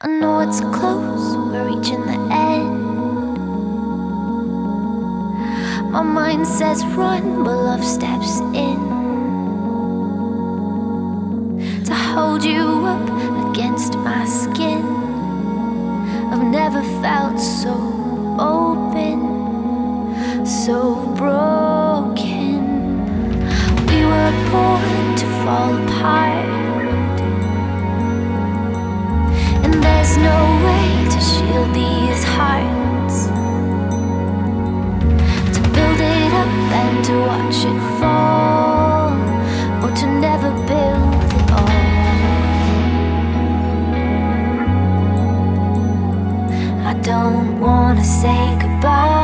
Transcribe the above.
I know it's close, we're reaching the end. My mind says run, but love steps in to hold you up against my skin. I've never felt so open, so broken. We were born to fall apart, and there's no way to shield these hearts, to build it up and to watch it fall, or to never build it all. I don't wanna say goodbye,